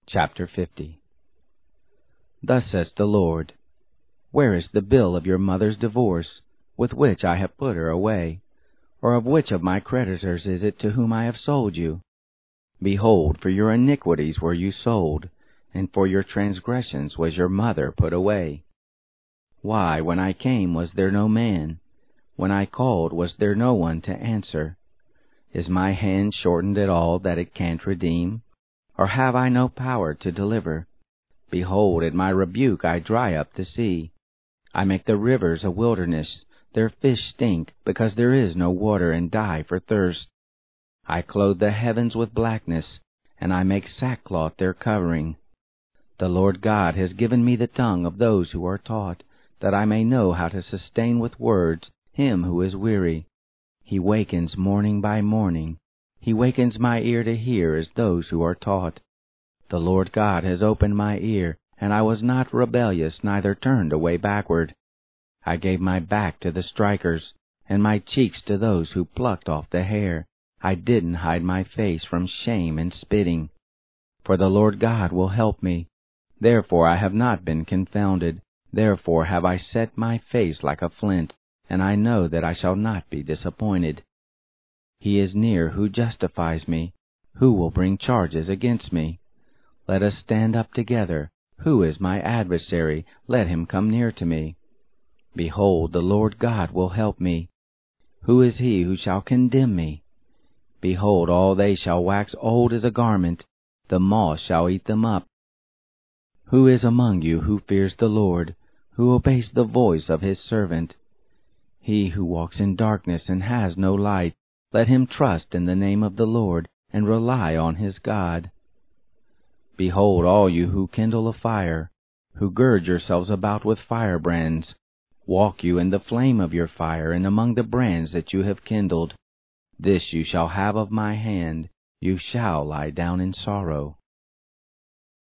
Chapter 50. Thus says the Lord, Where is the bill of your mother's divorce, with which I have put her away? Or of which of my creditors is it to whom I have sold you? Behold, for your iniquities were you sold, and for your transgressions was your mother put away. Why, when I came, was there no man? When I called, was there no one to answer? Is my hand shortened at all that it can't redeem? Or have I no power to deliver? Behold, at my rebuke I dry up the sea. I make the rivers a wilderness, their fish stink, because there is no water, and die for thirst. I clothe the heavens with blackness, and I make sackcloth their covering. The Lord God has given me the tongue of those who are taught, that I may know how to sustain with words him who is weary. He wakens morning by morning. He wakens my ear to hear as those who are taught. The Lord God has opened my ear, and I was not rebellious, neither turned away backward. I gave my back to the strikers, and my cheeks to those who plucked off the hair. I didn't hide my face from shame and spitting. For the Lord God will help me. Therefore I have not been confounded. Therefore have I set my face like a flint, and I know that I shall not be disappointed. He is near who justifies me. Who will bring charges against me? Let us stand up together. Who is my adversary? Let him come near to me. Behold, the Lord God will help me. Who is he who shall condemn me? Behold, all they shall wax old as a garment. The moth shall eat them up. Who is among you who fears the Lord, who obeys the voice of his servant? He who walks in darkness and has no light, let him trust in the name of the Lord, and rely on his God. Behold, all you who kindle a fire, who gird yourselves about with firebrands, walk you in the flame of your fire, and among the brands that you have kindled. This you shall have of my hand, you shall lie down in sorrow.